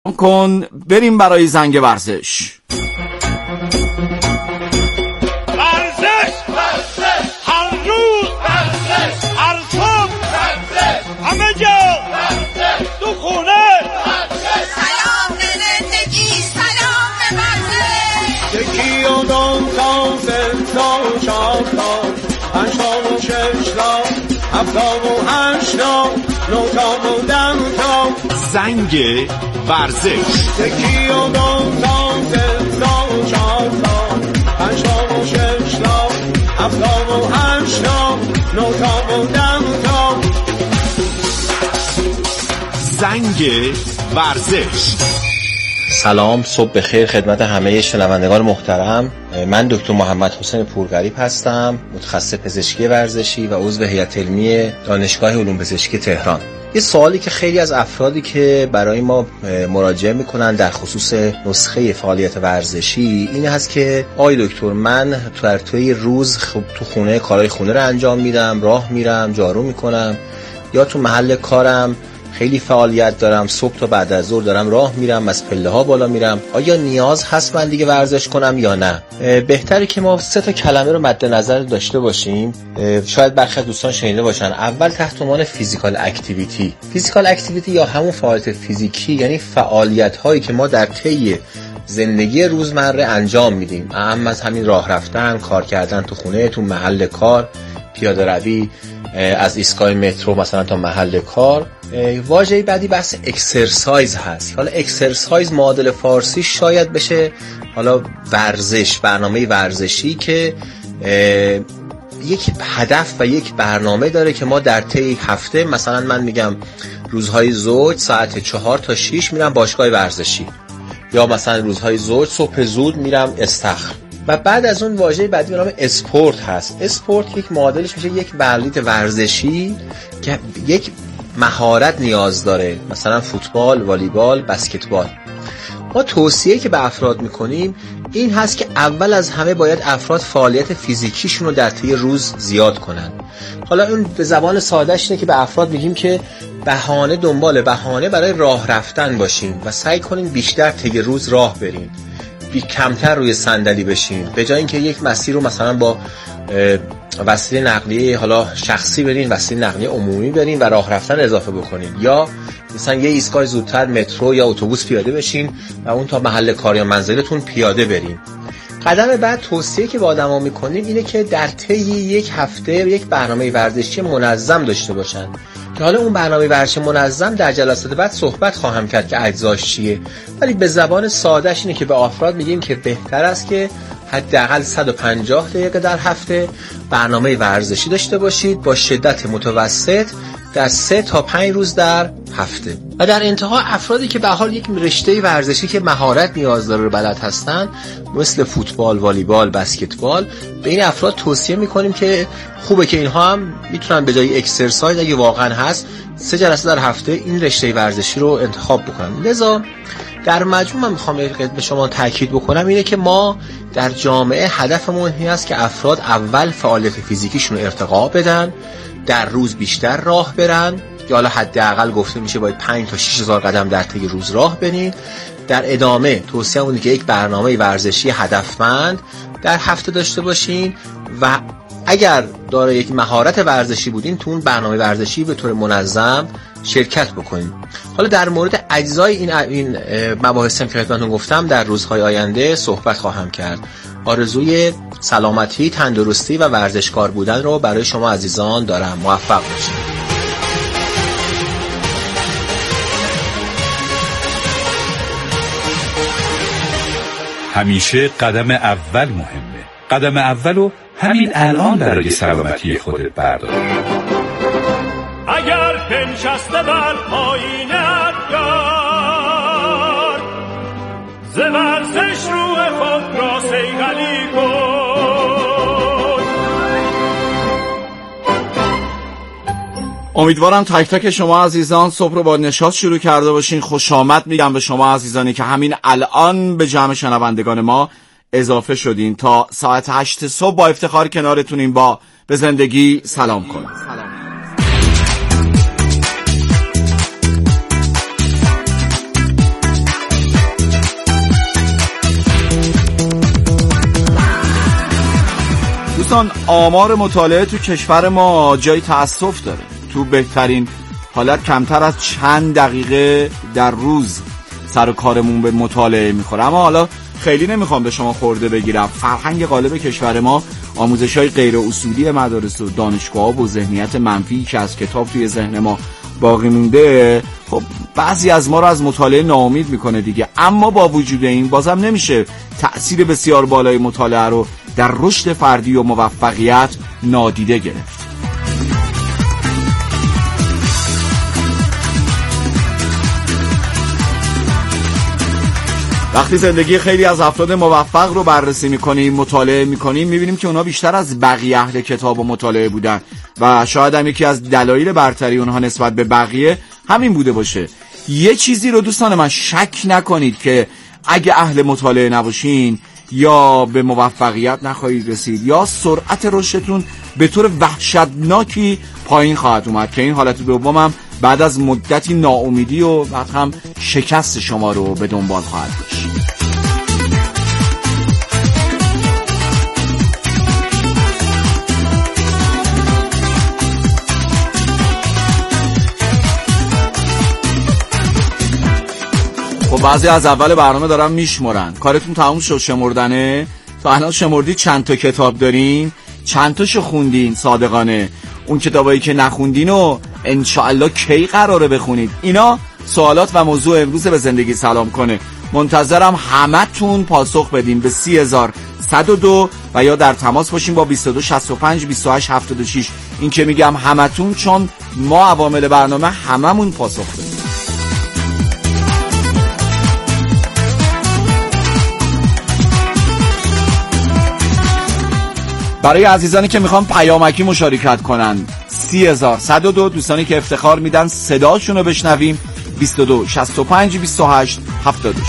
کن بریم برای زنگ ورزش. ورزش هر روز، هر صبح، همه جا، تو خونه. سلام به زندگی، سلام به ورزش. یکی و دو تا سه تا چهار تا پنج تا و شش تا هفت تا و هشت تا نه تا و ده تا زنگ ورزش. یکی و دو تا سه تا چهار تا پنج تا و شش تا هفت تا و هشت تا نه تا و ده تا زنگ ورزش. سلام، صبح بخیر خدمت همه شنوندگان محترم. من دکتر محمد حسین پورغریب هستم، متخصص پزشکی ورزشی و عضو هیئت علمی دانشگاه علوم پزشکی تهران. یه سوالی که خیلی از افرادی که برای ما مراجعه میکنن در خصوص نسخه فعالیت ورزشی این هست که آقای دکتر، من توی روز تو خونه کارهای خونه رو انجام میدم، راه میرم، جارو میکنم، یا تو محل کارم خیلی فعالیت دارم، صبح تا بعد از ظهر دارم راه میرم، از پله ها بالا میرم، آیا نیاز هست من دیگه ورزش کنم یا نه؟ بهتره که ما 3 تا کلمه رو مد نظر داشته باشیم. شاید برخی از دوستان شنیده باشن. اول تحت عنوان فیزیکال اکتیویتی. فیزیکال اکتیویتی یا همون فعالیت فیزیکی، یعنی فعالیت هایی که ما در طی زندگی روزمره انجام میدیم، اهم از همین راه رفتن، کار کردن تو خونه، تو محل کار، پیاده روی از ایستگاه مترو مثلا تا محل کار. واژه بعدی بحث اکسرسایز هست. حالا اکسرسایز معادل فارسی شاید بشه حالا ورزش، برنامه ورزشی که یک هدف و یک برنامه داره که ما در طی هفته، مثلا من میگم روزهای زوج ساعت 4 تا 6 میرم باشگاه ورزشی، یا مثلا روزهای زوج صبح زود میرم استخر. و بعد از اون واژه بعدی به نام اسپورت هست. اسپورت یک معادلش میشه یک ورزش ورزشی که یک مهارت نیاز داره، مثلا فوتبال، والیبال، بسکتبال. ما توصیه که به افراد میکنیم این هست که اول از همه باید افراد فعالیت فیزیکیشون رو در طی روز زیاد کنن. حالا اون به زبان سادهش اینه که به افراد میگیم که دنبال بهانه برای راه رفتن باشین و سعی کنین بیشتر طی روز راه برین، کمتر روی صندلی بشین. به جای اینکه یک مسیر رو مثلا با وسیله نقلیه حالا شخصی برین، وسیله نقلیه عمومی برین و راه رفتن اضافه بکنین، یا مثلا یه ایستگاه زودتر مترو یا اتوبوس پیاده بشین و اون تا محل کار یا منزلتون پیاده برین. قدم بعد توصیه که با آدما میکنیم اینه که در طی یک هفته یک برنامه ورزشی منظم داشته باشن، که حالا اون برنامه ورزشی منظم در جلسات بعد صحبت خواهم کرد که اجزاش چیه، ولی به زبان سادهش اینه که به افراد میگیم که بهتر است که حداقل 150 دقیقه در هفته برنامه ورزشی داشته باشید با شدت متوسط در 3 تا 5 روز در هفته. و در انتها افرادی که به حال یک رشته ورزشی که مهارت نیاز داره رو بلد هستن، مثل فوتبال، والیبال، بسکتبال، به این افراد توصیه میکنیم که خوبه که اینها هم میتونن به جای اکسرسایز اگه واقعا هست 3 جلسه در هفته این رشته ورزشی رو انتخاب بکنن. لذا در مجموع من میخوام به شما تاکید بکنم اینه که ما در جامعه هدفمون این است که افراد اول فعالیت فیزیکیشون رو ارتقا بدن، در روز بیشتر راه برن، یا حالا حداقل گفته میشه باید 5 تا 6000 قدم در طی روز راه برین. در ادامه توصیه‌مون اینه که یک برنامه ورزشی هدفمند در هفته داشته باشین و اگر داره یک مهارت ورزشی بودین تو اون برنامه ورزشی به طور منظم شرکت بکنین. حالا در مورد اجزای این مباحثی که خدمتتون گفتم در روزهای آینده صحبت خواهم کرد. آرزوی سلامتی، تندرستی و ورزشکار بودن رو برای شما عزیزان دارم. موفق باشید. همیشه قدم اول مهمه. قدم اولو همین الان برای سلامتی خودت بردار. اگر پنشسته بر پایین افکار ز ورزش روح خود را صیقلی کن. امیدوارم تک تک شما عزیزان صبح رو با نشاط شروع کرده باشین. خوش آمد میگم به شما عزیزانی که همین الان به جمع شنوندگان ما اضافه شدین. تا ساعت 8 صبح با افتخار کنارتونیم با به زندگی سلام کن. دوستان آمار مطالعه تو کشور ما جای تأسف داره. تو بهترین حالت کمتر از چند دقیقه در روز سر و کارمون به مطالعه میخوره. اما حالا خیلی نمیخوام به شما خورده بگیرم. فرهنگ غالب کشور ما آموزش‌های غیر اصولی مدارس و دانشگاه‌ها و ذهنیت منفی که از کتاب توی ذهن ما باقی مونده، خب بعضی از ما رو از مطالعه ناامید میکنه دیگه. اما با وجود این بازم نمیشه تأثیر بسیار بالای مطالعه رو در رشد فردی و موفقیت نادیده گرفت. وقتی زندگی خیلی از افراد موفق رو بررسی میکنیم، مطالعه میکنیم، میبینیم که اونا بیشتر از بقیه اهل کتاب و مطالعه بودن و شاید هم یکی از دلایل برتری اونها نسبت به بقیه همین بوده باشه. یه چیزی رو دوستان من شک نکنید که اگه اهل مطالعه نباشین یا به موفقیت نخواهید رسید یا سرعت رشدتون به طور وحشتناکی پایین خواهد اومد که این حالت دومم بعد از مدتی ناامیدی و بعد هم شکست شما رو به دنبال خواهد داشت. خب بعضی از اول برنامه دارن میشمرن. کارتون تموم شد شمردنه؟ تا الان شمردید چند تا کتاب دارین؟ چند تاشو خوندین صادقانه؟ اون کتابایی که نخوندین و انشاءالله کی قراره بخونید؟ اینا سوالات و موضوع امروز به زندگی سلام کنه. منتظرم همتون پاسخ بدین به 30102 و یا در تماس باشین با 2265 2876. این که میگم همتون چون ما عوامل برنامه هممون پاسخ بدیم. برای عزیزانی که میخوان پیامکی مشارکت کنن 30102، دوستانی که افتخار میدن صداشون رو بشنویم 2265 28 76.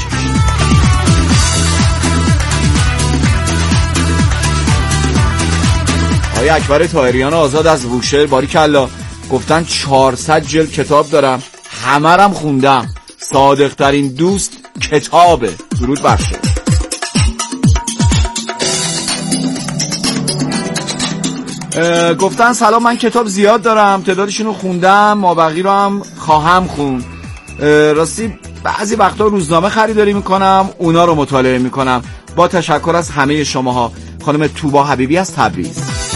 آقای اکبر طاهریان آزاد از بوشهر، باریکالله، گفتن 400 جلد کتاب دارم، همه رم خوندم، صادق ترین دوست کتابه. درود بر شما. گفتن سلام، من کتاب زیاد دارم، تعدادشون رو خوندم، مابقی رو هم خواهم خوند. راستی بعضی وقتا روزنامه خریداری میکنم، اونا رو مطالعه میکنم. با تشکر از همه شماها. خانم توبا حبیبی از تبریز.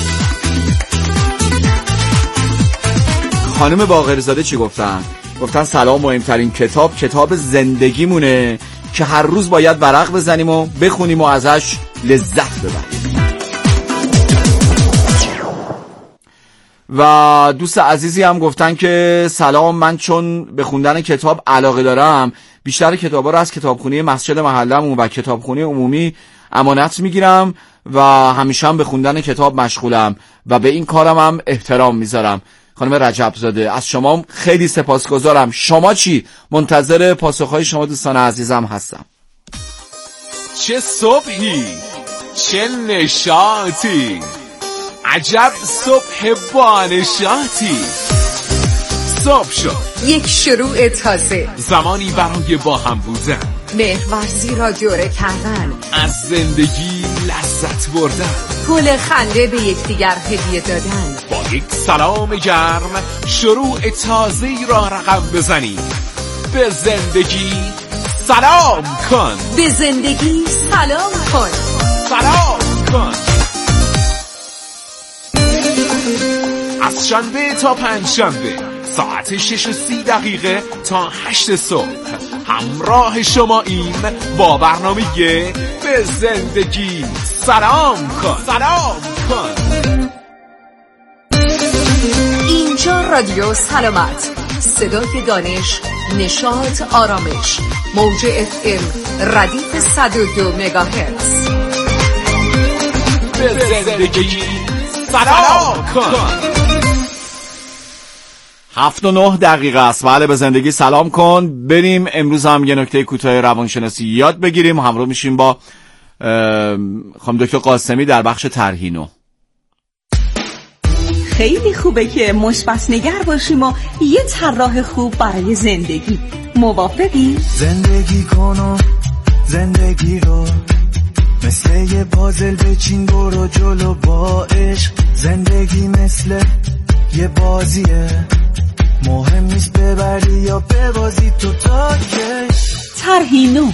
خانم باقرزاده چی گفتن؟ گفتن سلام، مهمترین کتاب زندگیمونه که هر روز باید ورق بزنیم و بخونیم و ازش لذت ببریم. و دوست عزیزی هم گفتن که سلام، من چون به خوندن کتاب علاقه دارم، بیشتر کتابا رو از کتابخونه مسجد محله‌مون و کتابخونه عمومی امانت میگیرم و همیشه هم به خوندن کتاب مشغولم و به این کارم هم احترام میذارم. خانم رجبزاده از شما خیلی سپاسگزارم. شما چی؟ منتظر پاسخهای شما دوستان عزیزم هستم. چه صبحی، چه نشاطی، عجب صبح بانشاطی. صبح شد، یک شروع تازه، زمانی برای با هم بودن، مهرورزی را دوره کردن، از زندگی لذت بردن، گل خنده به یکدیگر هدیه دادن، با یک سلام گرم شروع تازه‌ای را رقم بزنیم. به زندگی سلام کن، به زندگی سلام کن، سلام کن. از شنبه تا پنجشنبه ساعت 6:30 تا 8 صبح همراه شما این با برنامه به زندگی سلام کن، سلام کن. اینجا رادیو سلامت، صدای دانش، نشاط، آرامش، موج FM ردیف 102 مگاهرتز. به زندگی سلام کن. 7:09 است. بله، به زندگی سلام کن. بریم امروز هم یه نکته کوتاه روانشناسی یاد بگیریم. همراه میشیم با خانم دکتر قاسمی در بخش ترهینو. خیلی خوبه که مثبت نگر باشیم و یه طراح خوب برای زندگی. موافقی؟ زندگی کن و زندگی رو مثل یه پازل بچین برو جلو با عشق. زندگی مثل یه بازیه، مهم نیست ببری یا ببازی تو تا کش. طرحی نو.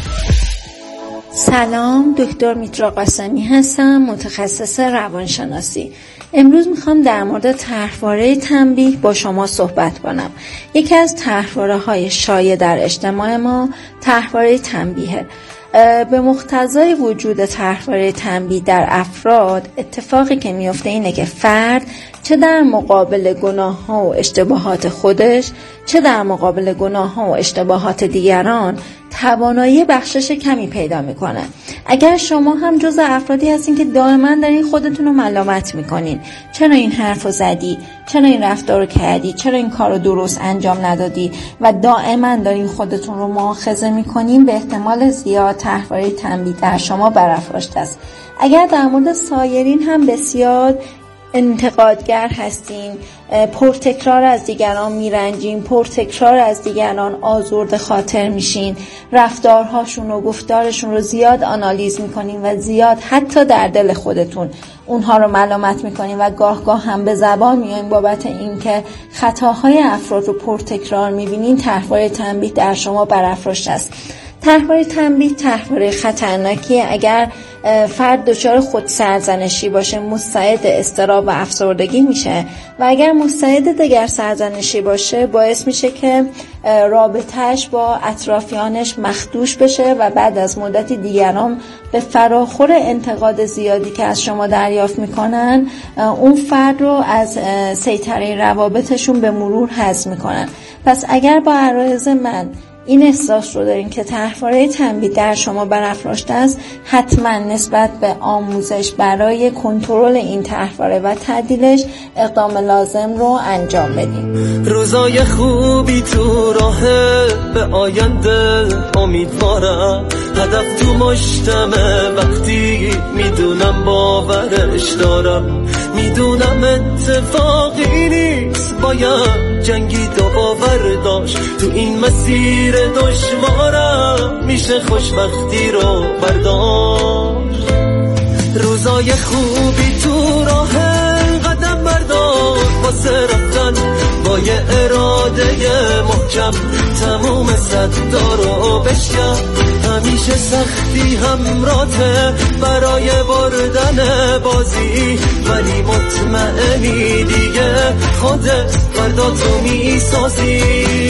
سلام، دکتر میترا قاسمی هستم، متخصص روانشناسی. امروز میخوام در مورد طرحواره تنبیه با شما صحبت کنم. یکی از طرحواره‌های شایع در اجتماع ما طرحواره تنبیه. به مقتضای وجود طرحواره تنبیه در افراد، اتفاقی که میفته اینه که فرد چه در مقابل گناه‌ها و اشتباهات خودش، چه در مقابل گناه‌ها و اشتباهات دیگران توانایی بخشش کمی پیدا میکنه. اگر شما هم جز افرادی هستین که دائما دارین خودتون رو ملامت میکنین، چرا این حرف رو زدی، چرا این رفتار رو کردی، چرا این کار رو درست انجام ندادی و دائما دارین خودتون رو مؤاخذه میکنین، به احتمال زیاد طرحواره تنبیه در شما برافراشته است. اگر در مورد سایرین هم بسیار انتقادگر هستین، پرتکرار از دیگران میرنجین، پرتکرار از دیگران آزرده خاطر میشین، رفتارهاشون و گفتارشون رو زیاد آنالیز میکنین و زیاد حتی در دل خودتون اونها رو ملامت میکنین و گاه هم به زبان میایین بابت این که خطاهای افراد رو پرتکرار میبینین، طرحواره تنبیه در شما برافراشته است. طرحواره تنبیه طرحواره خطرناکیه. اگر فرد دچار خود سرزنشی باشه، مستعد اضطراب و افسردگی میشه و اگر مستعد دیگر سرزنشی باشه باعث میشه که رابطهش با اطرافیانش مخدوش بشه و بعد از مدتی دیگران به فراخور انتقاد زیادی که از شما دریافت میکنن اون فرد رو از سیطره روابطشون به مرور حذف میکنن. پس اگر با عرایض من این احساس رو دارین که طرحواره تنبیه در شما برافراشته است، حتما نسبت به آموزش برای کنترل این طرحواره و تعدیلش اقدام لازم رو انجام بدین. روزای خوبی تو راهه، به آینده امیدوارم، هدف تو مشتمه وقتی میدونم باورش دارم، میدونم اتفاقی نیست، باید جنگید و باور داشت، تو این مسیر دشوارم میشه خوشبختی رو برداشت. روزای خوبی تو راهه، قدم بردار واسه رفتن با یه اراده محکم، تموم صدا رو بشکن، همیشه سختی همراته برای بردن بازی، ولی مطمئنی دیگه خودت فردا تو میسازی.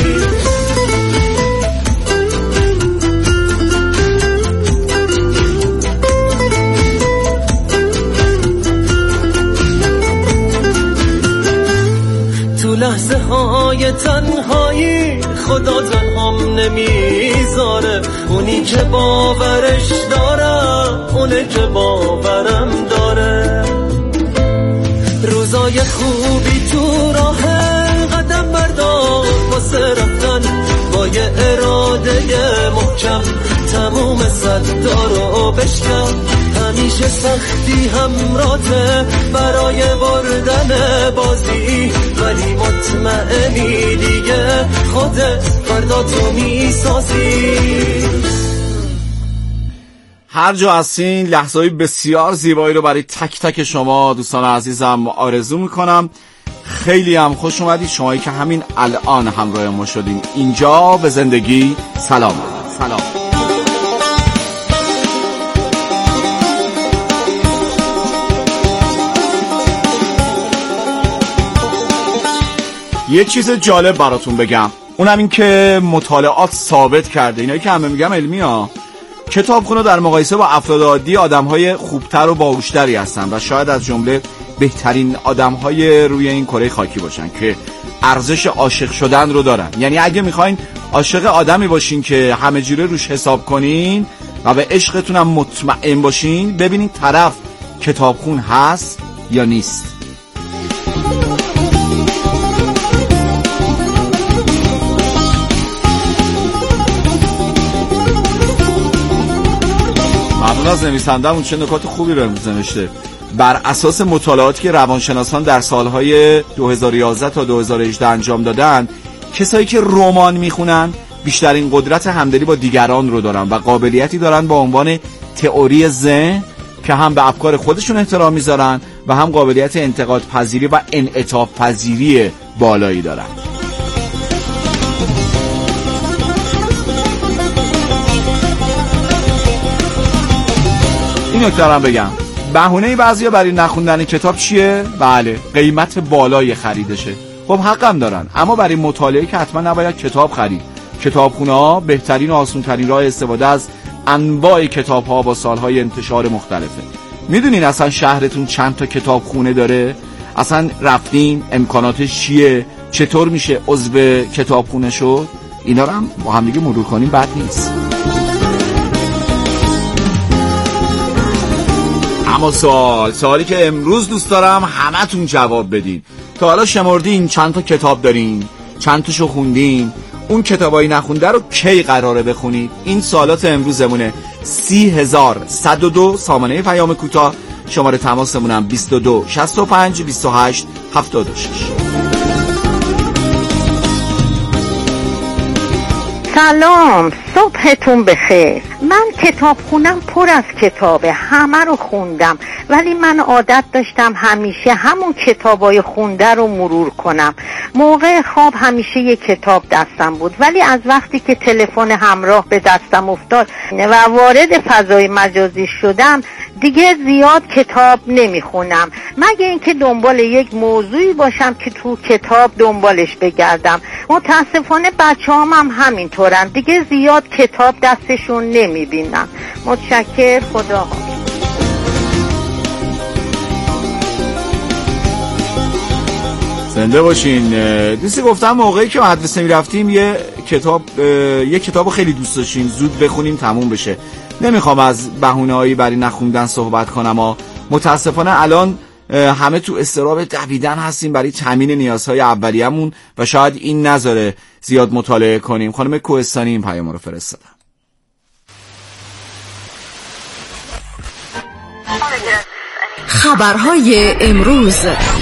لحظه های تنهایی خدا تنهام نمیذاره، اونی که باورش دارم اونه که باورم داره. روزای خوبی تو راهه، قدم بردار واسه رفتن با یه اراده محکم، تموم صدا رو بشکن، همیشه سختی همراته برای بردن بازی، ولی مطمئنی دیگه خودت فردا تو میسازی. هر جا هستین لحظه‌های بسیار زیبایی رو برای تک تک شما دوستان عزیزم آرزو میکنم. خیلی هم خوش اومدید شمایی که همین الان همراه ما شدین. اینجا به زندگی سلام. یه چیز جالب براتون بگم، اونم این که مطالعات ثابت کرده، اینایی که همه میگم علمی ها، کتابخونه در مقایسه با افراد عادی آدم‌های خوبتر و باهوشتری هستن و شاید از جمله بهترین آدم‌های روی این کره خاکی باشن که ارزش عاشق شدن رو دارن. یعنی اگه میخواین عاشق آدمی باشین که همه جوره روش حساب کنین و به عشقتون هم مطمئن باشین، ببینین طرف کتابخون هست یا نیست. ممنون از نویسنده‌مون، چه نکات خوبی بهم نوشته. بر اساس مطالعاتی که روانشناسان در سالهای 2011 تا 2018 انجام دادن، کسایی که رمان میخونن بیشترین قدرت همدلی با دیگران رو دارن و قابلیتی دارن با عنوان تئوری ذهن که هم به افکار خودشون احترام میذارن و هم قابلیت انتقاد پذیری و انعطاف پذیری بالایی دارن. این نکته رو بگم، بهونه بعضیا برای نخوندن کتاب چیه؟ بله، قیمت بالای خریدشه. خب حقم دارن، اما برای مطالعه که حتما نباید کتاب خرید. کتابخونه‌ها بهترین و آسان‌ترین راه استفاده از انواع کتاب‌ها با سال‌های انتشار مختلفه. میدونین اصلا شهرتون چند تا کتابخونه داره؟ اصلا رفتین؟ امکاناتش چیه؟ چطور میشه عضو کتابخونه شد؟ اینا رو هم با هم دیگه مرور کنیم بد نیست. اما سوالی که امروز دوست دارم همتون جواب بدین. تا حالا شمردین چند تا کتاب دارین؟ چند تاشو خوندین؟ اون کتابایی نخونده رو کی قراره بخونید؟ این سوالات امروزمونه. 30102 سامانه پیام کوتاه، شماره تماسمونم 22 65 28 76. سلام، صبحتون بخیر. من کتاب خونم پر از کتابه، همه رو خوندم، ولی من عادت داشتم همیشه همون کتابای خونده رو مرور کنم. موقع خواب همیشه یک کتاب دستم بود، ولی از وقتی که تلفن همراه به دستم افتاد و وارد فضای مجازی شدم دیگه زیاد کتاب نمیخونم، مگه اینکه دنبال یک موضوعی باشم که تو کتاب دنبالش بگردم. متاسفانه بچه‌هام هم همینطورن، دیگه زیاد کتاب دستشون نمیبینم. متشکر، خدا. زنده باشین. دوستی گفتم موقعی که مدرسه میرفتیم یه کتاب خیلی دوست داشتیم زود بخونیم تموم بشه. نمیخوام از بهونه‌هایی برای نخوندن صحبت کنم، اما متاسفانه الان همه تو اضطراب دویدن هستیم برای تامین نیازهای اولیه‌مون و شاید این نذاره زیاد مطالعه کنیم. خانم کوهستانی این پیام رو فرستادن. خبرهای امروز.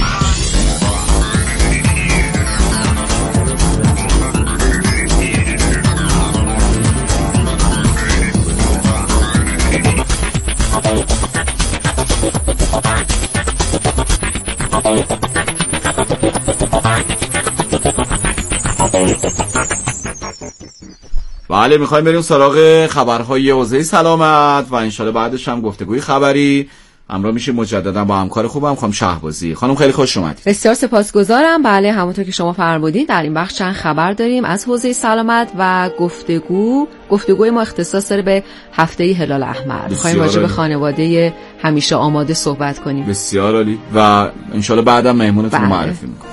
بله، میخوایم بریم سراغ خبرهای حوزه سلامت و انشالله بعدش هم گفتگوی خبری. همراه میشه مجددا با همکار خوبم خانم شهبازی. خانم خیلی خوش اومدید. بسیار سپاسگزارم. بله، همونطور که شما فرمودید در این بخش چند خبر داریم از حوزه سلامت و گفتگوی ما اختصاص داره به هفته هلال احمر. می‌خوایم راجع به خانواده همیشه آماده صحبت کنیم. بسیار عالی و انشالله بعدم مهمونتون رو معرفی می‌کنم.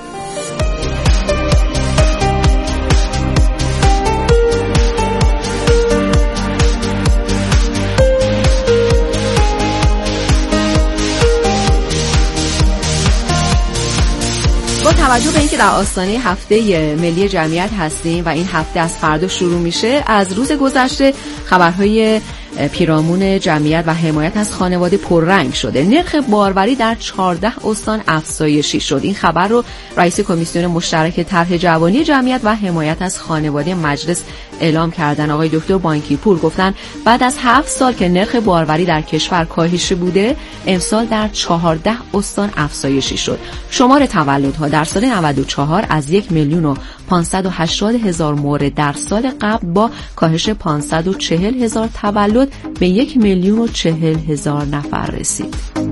با توجه به اینکه در آستانه هفته ملی جمعیت هستیم و این هفته از فردا شروع میشه، از روز گذشته خبرهای پیرامون جمعیت و حمایت از خانواده پررنگ شده. نرخ باروری در 14 استان افزایشی شد. این خبر رو رئیس کمیسیون مشترک طرح جوانی جمعیت و حمایت از خانواده مجلس اعلام کردن. آقای دکتر بانکی پور گفتن بعد از 7 سال که نرخ باروری در کشور کاهش بوده، امسال در 14 استان افزایشی شد. شمار تولدها در سال 94 از 1,580,000 مورد در سال قبل با کاهش 540,000 تولد به 1,040,000 نفر رسید.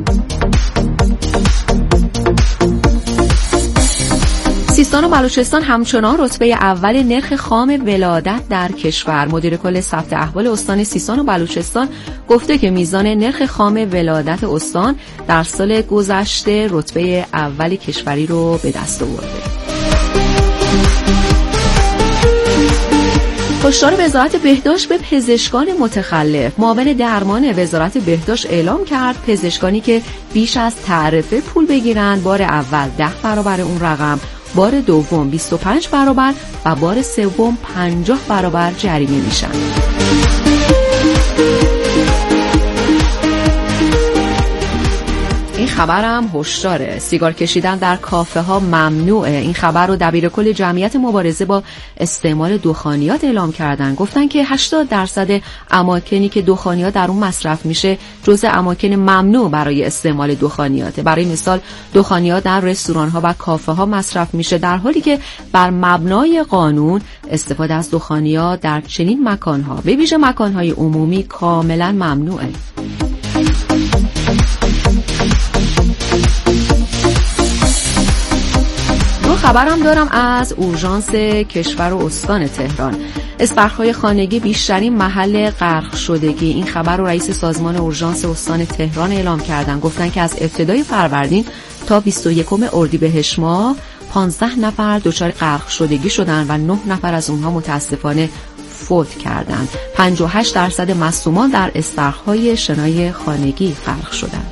سیستان و بلوچستان همچنان رتبه اول نرخ خام ولادت در کشور. مدیر کل ثبت احوال استان سیستان و بلوچستان گفته که میزان نرخ خام ولادت استان در سال گذشته رتبه اول کشوری رو به دست آورده. هشدار وزارت بهداشت به پزشکان متخلف. معاون درمان وزارت بهداشت اعلام کرد پزشکانی که بیش از تعرفه پول بگیرند بار اول 10 برابر اون رقم، بار دوم 25 برابر و بار سوم 50 برابر جریمه میشن. این خبرم هشداره. سیگار کشیدن در کافه ها ممنوعه. این خبر رو دبیرکل جمعیت مبارزه با استعمال دخانیات اعلام کردن. گفتن که 80% اماکنی که دخانیات در اون مصرف میشه جزء اماکن ممنوع برای استعمال دخانیاته. برای مثال دخانیات در رستوران ها و کافه ها مصرف میشه، در حالی که بر مبنای قانون استفاده از دخانیات در چنین مکان ها به ویژه مکان های عمومی کاملا ممنوعه. خبرم دارم از اورژانس کشور و استان تهران. استخرهای خانگی بیشترین محل غرق شدگی. این خبر رو رئیس سازمان اورژانس استان تهران اعلام کردن. گفتن که از ابتدای فروردین تا 21 اردیبهشت ماه 15 نفر دچار غرق شدگی شدن و 9 نفر از اونها متاسفانه فوت کردند. 58% مصدومان در استخرهای شنای خانگی غرق شدند.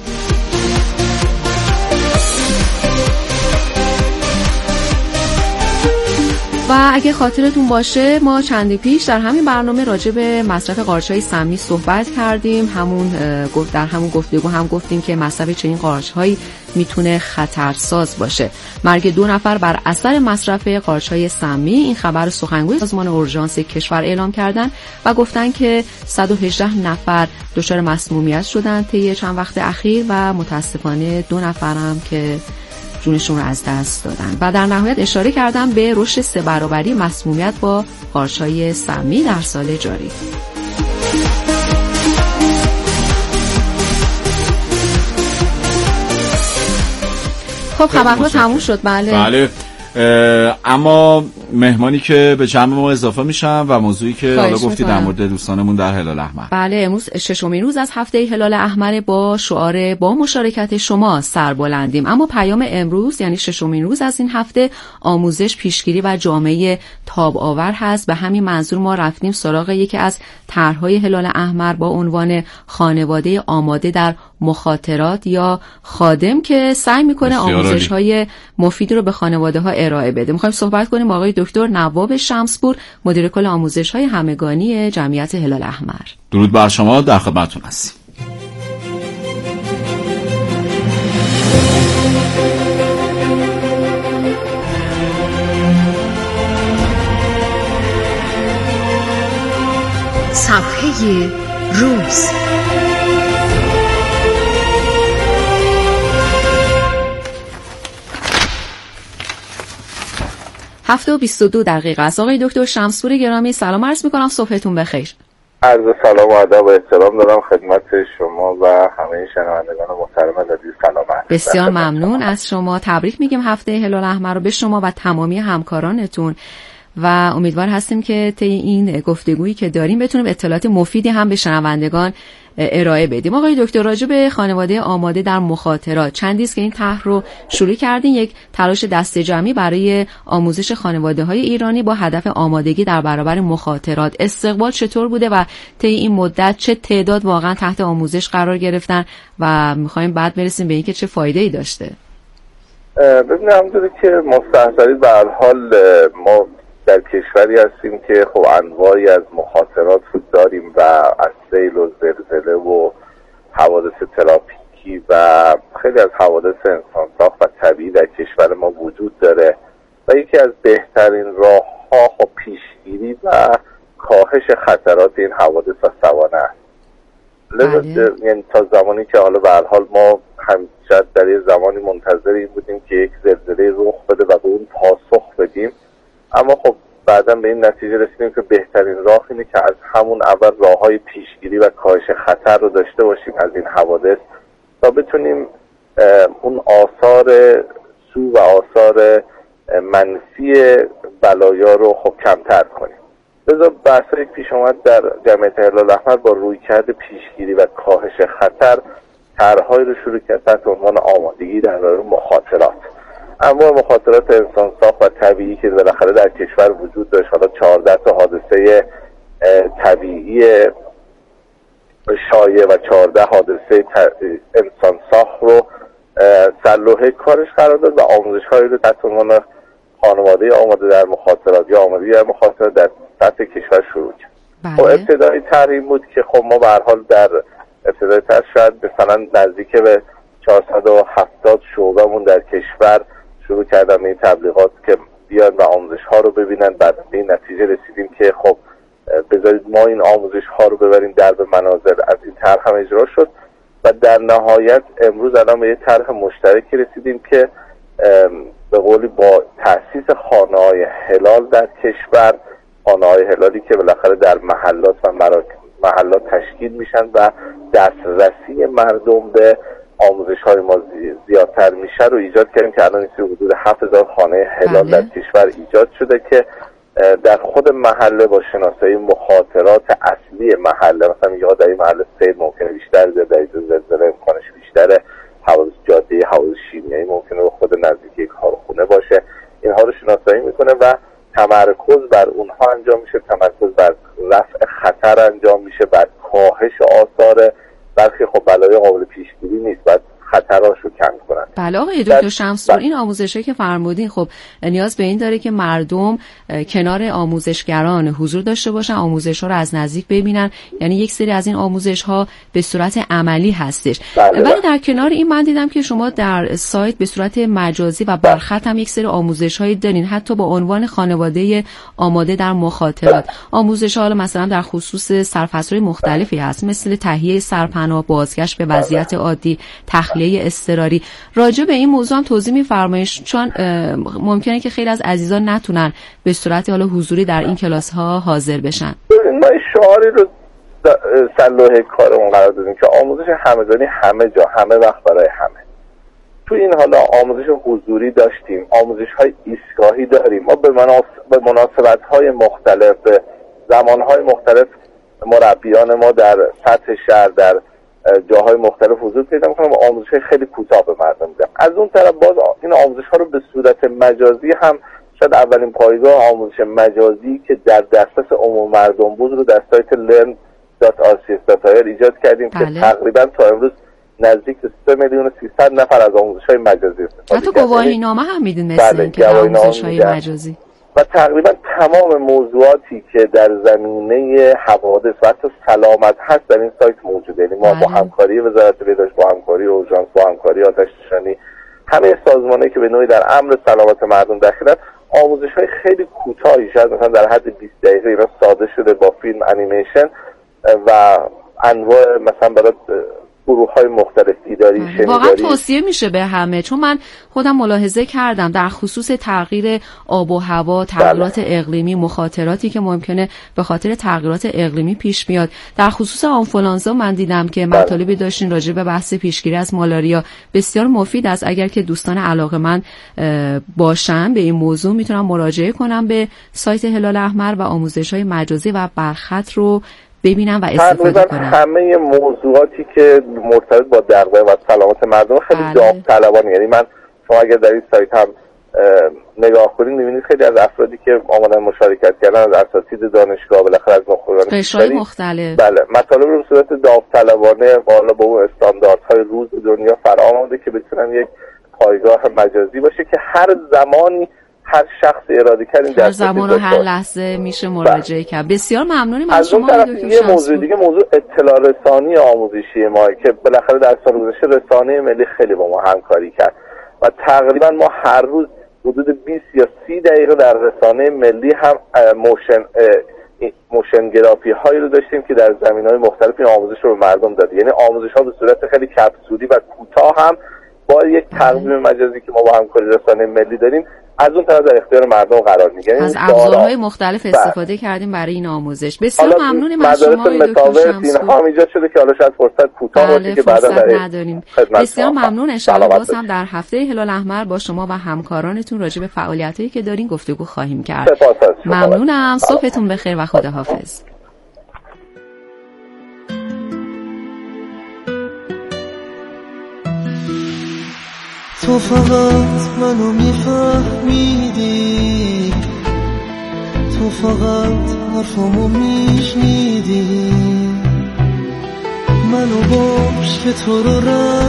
و اگه خاطرتون باشه ما چندی پیش در همین برنامه راجع به مصرف قارچ‌های سمی صحبت کردیم. در همون گفتگو هم گفتیم که مصرف چنین قارچ‌هایی میتونه خطرساز باشه. مرگ 2 نفر بر اثر مصرف قارچ‌های سمی. این خبر سخنگوی سازمان اورژانس کشور اعلام کردن و گفتن که 118 نفر دچار مسمومیت شدن طی چند وقت اخیر و متاسفانه 2 نفر هم که جونشون رو از دست دادن. و در نهایت اشاره کردم به رشد 3 برابری مسمومیت با قارچ‌های سمی در سال جاری. خب خبرها تموم شد. بله. اما مهمانی که به جمع ما اضافه میشن و موضوعی که حالا گفتی در مورد دوستانمون در هلال احمر. بله، امروز 6مین روز از هفته هلال احمر با شعار با مشارکت شما سربلندیم. اما پیام امروز یعنی 6مین روز از این هفته آموزش، پیشگیری و جامعه تاب آور هست. به همین منظور ما رفتیم سراغ یکی از طرح‌های هلال احمر با عنوان خانواده آماده در مخاطرات یا خادم که سعی میکنه آموزش‌های مفید رو به خانواده‌ها ارائه بده. می‌خوایم صحبت کنیم با آقای دکتر نواب شمسپور، مدیر کل آموزش‌های همگانی جمعیت هلال احمر. درود بر شما، در خدمتتون هستیم. صفحه روز. هفته و 22 دقیقه است. آقای دکتر شمسپور گرامی سلام عرض میکنم، صبحتون بخیر. عرض سلام و ادب و احترام دارم خدمت شما و همه شنوندگان محترم رادیو سلامت. بسیار ممنون از شما. تبریک میگیم هفته هلال احمر رو به شما و تمامی همکارانتون و امیدوار هستیم که طی این گفتگویی که داریم بتونیم اطلاعات مفیدی هم به شنوندگان ارائه بدیم. آقای دکتر، راجع به خانواده آماده در مخاطرات چندی است که این طرح رو شروع کردین، یک تلاش دسته جمعی برای آموزش خانواده‌های ایرانی با هدف آمادگی در برابر مخاطرات. استقبال چطور بوده و طی این مدت چه تعداد واقعا تحت آموزش قرار گرفتن و می‌خوایم بعد برسیم به اینکه چه فایده‌ای داشته؟ ببینید همونطوری که مستحضرید به هر حال ما در کشوری هستیم که خب انواعی از مخاطرات رو داریم و از سیل و زلزله و حوادث ترافیکی و خیلی از حوادث انسانساخت و طبیعی در کشور ما وجود داره و یکی از بهترین راه‌ها خب پیشگیری و کاهش خطرات این حوادث و سوانه است. یعنی تا زمانی که حالا به هر حال ما همیشه در یه زمانی منتظر این بودیم که یک زلزله رخ بده و به اون پاسخ بدیم، اما خب بعداً به این نتیجه رسیدیم که بهترین راه اینه که از همون اول راه‌های پیشگیری و کاهش خطر رو داشته باشیم از این حوادث تا بتونیم اون آثار سو و آثار منفی بلایا رو خب کمتر کنیم. لذا بحثایی پیش اومد در جمعیت هلال احمر با رویکرد پیشگیری و کاهش خطر طرح‌هایی رو شروع کرد تحت عنوان آمادگی در برابر مخاطرات. انواع مخاطرات انسانساخت و طبیعی که بالاخره در کشور وجود داشت، حالا 14 تا حادثه طبیعی شایع و 14 حادثه انسانساخت رو سرلوحه کارش قرار داد و آموزش‌هایی رو تحت عنوان خانواده آماده در مخاطرات یا آمادگی در مخاطرات در سطح کشور شروع کرد. خب ابتدایی طرح این بود که خب ما به هر حال در ابتدایی طرح شاید مثلا نزدیک به 470 شعبمون در کشور شروع کردن این تبلیغات که بیان و آموزش ها رو ببینن. بعد به این نتیجه رسیدیم که خب بذارید ما این آموزش ها رو ببریم درب منازل. از این طرح هم اجرا شد و در نهایت امروز الان به یه طرح مشترکی رسیدیم که به قولی با تأسیس خانه‌های هلال در کشور، خانه‌های هلالی که بالاخره در محلات و محلات تشکیل میشن و دسترسی مردم به آموزش‌های ما زیادتر میشه رو ایجاد کردیم که الان حدود 7000 خانه هلال در کشور ایجاد شده که در خود محله با شناسایی مخاطرات اصلی محله، مثلا یا در این محله سیل ممکنه بیشتر بیاد، در این زلزله امکانش بیشتره، حوادث جاده، حوادث شیمیایی ممکنه به خود نزدیکی کارخونه باشه، اینها رو شناسایی میکنه و تمرکز بر اونها انجام میشه، تمرکز بر رفع خطر انجام میشه، بر کاهش آثار برخی خب بلای قابل پیشگیری نیست، بعد خطراش رو کم کنن. بله آقای دکتر شمس‌پور، این آموزشی که فرمودین خب نیاز به این داره که مردم کنار آموزشگران حضور داشته باشن، آموزش‌ها رو از نزدیک ببینن، یعنی یک سری از این آموزش‌ها به صورت عملی هستش. ولی در کنار این من دیدم که شما در سایت به صورت مجازی و برخط هم یک سری آموزش‌هایی دارین، حتی با عنوان خانواده آماده در مخاطرات. آموزش‌ها حالا مثلا در خصوص سرفصل‌های مختلفی هست، مثل تهیه سرپناه، بازگشت به وضعیت عادی، تخلیه اضطراری. راجع به این موضوع هم توضیح می‌فرمایید، چون ممکنه که خیلی از عزیزان نتونن به صورت حالا حضوری در این کلاس‌ها حاضر بشن. ما شعاری رو سلوه کارمون قرار دادیم که آموزش همگانی همه جا، همه وقت، برای همه. تو این حالا آموزش حضوری داشتیم، آموزش‌های ایستگاهی داریم. ما به مناسبت‌های مختلف، به زمان‌های مختلف مربیان ما در سطح شهر، در جاهای مختلف حضور پیدا می‌کنم و آموزش‌های خیلی کوتاه به مردم میدم. از اون طرف باز این آموزش‌ها رو به صورت مجازی هم، شاید اولین پایگاه آموزش مجازی که در دسترس عموم مردم بود رو در سایت learn.rcs.ir ایجاد کردیم که تقریبا تا امروز نزدیک 3,300,000 نفر از آموزش‌های مجازی استفاده کردن. حتی گواهینامه هم میدین مثل اینکه آموزش‌های مجازی و تقریبا تمام موضوعاتی که در زمینه حوادث و حتی سلامت هست در این سایت موجوده. یعنی ما با همکاری وزارت بهداشت، با همکاری اورژانس، با همکاری آتش‌نشانی، همه سازمانایی که به نوعی در امر سلامت مردم دخیلن، آموزش‌های خیلی کوتاهی، شاید مثلا در حد 20 دقیقه اینا ساده شده با فیلم، انیمیشن و انواع مثلا برای گروه‌های مختلف دیداری، شنیداری. واقعا توصیه میشه به همه، چون من خودم ملاحظه کردم در خصوص تغییر آب و هوا، تغییرات اقلیمی، مخاطراتی که ممکنه به خاطر تغییرات اقلیمی پیش میاد. در خصوص آنفولانزا من دیدم که مطالبی داشتین راجع به بحث پیشگیری از مالاریا. بسیار مفید است. اگر که دوستان علاقه‌مند باشن به این موضوع میتونن مراجعه کنن به سایت هلال احمر و آموزش‌های مجازی و برخط رو ببینم و استفاده کنم. همه موضوعاتی که مرتبط با دغدغه و سلامت مردم خیلی داوطلبانه. یعنی شما اگر در این سایت هم نگاه کنید می‌بینید خیلی از افرادی که آمدن مشارکت کردن از اساتید دانشگاه، بالاخره از نخبگان قشرهای مختلف، بله، مطالب رو به صورت داوطلبانه بالا با اون استانداردهای روز دنیا فرآمده که بتونن یک پایگاه مجازی باشه که هر زمانی هر شخص اراده کردیم در زمان و هر لحظه میشه مراجعه کرد. بسیار ممنونیم از شما. یه موضوع دیگه، موضوع اطلاع رسانی آموزشی ما که بالاخره در سال گذشته رسانه ملی خیلی با ما همکاری کرد و تقریبا ما هر روز حدود 20 یا 30 دقیقه در رسانه ملی هم موشن گرافی هایی رو داشتیم که در زمینه‌های مختلف این آموزش رو به مردم داد. یعنی آموزش ها به صورت خیلی کپسولی و کوتاه هم با یک تقویم مجازی که ما با همکاری رسانه ملی داریم از اون طرف در اختیار مردم قرار میگیره. از ابزارهای مختلف استفاده کردیم برای این آموزش. بسیار ممنونیم از شما دکتر شمس‌پور. اینها ایجاد شده که حالا شاید فرصت کوتاه باشه که بعدا نداریم. بسیار ممنون. ان شاءالله باز هم در هفته هلال احمر با شما و همکارانتون راجع به فعالیتایی که دارین گفتگو خواهیم کرد. ممنونم. صبحتون بخیر و خداحافظ. تو فقط منو میفهمیدی، تو فقط حرفامو میشنیدی، منو باش که تو رو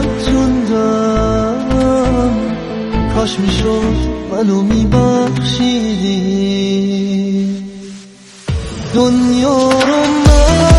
رنجوندم، کاش میشد منو میبخشیدی. دنیا رو من